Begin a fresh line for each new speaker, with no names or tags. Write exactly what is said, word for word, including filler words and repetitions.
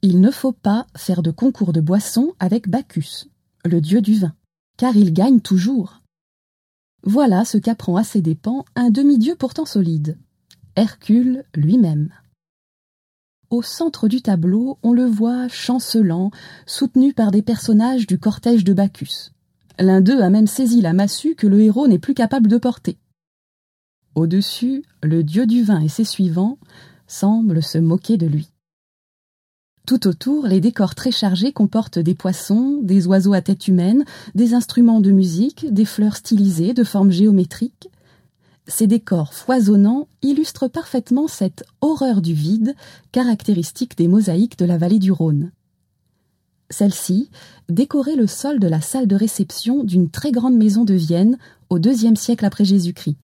Il ne faut pas faire de concours de boissons avec Bacchus, le dieu du vin, car il gagne toujours. Voilà ce qu'apprend à ses dépens un demi-dieu pourtant solide, Hercule lui-même. Au centre du tableau, on le voit chancelant, soutenu par des personnages du cortège de Bacchus. L'un d'eux a même saisi la massue que le héros n'est plus capable de porter. Au-dessus, le dieu du vin et ses suivants semblent se moquer de lui. Tout autour, les décors très chargés comportent des poissons, des oiseaux à tête humaine, des instruments de musique, des fleurs stylisées de formes géométriques. Ces décors foisonnants illustrent parfaitement cette horreur du vide caractéristique des mosaïques de la vallée du Rhône. Celle-ci décorait le sol de la salle de réception d'une très grande maison de Vienne au deuxième siècle après Jésus-Christ.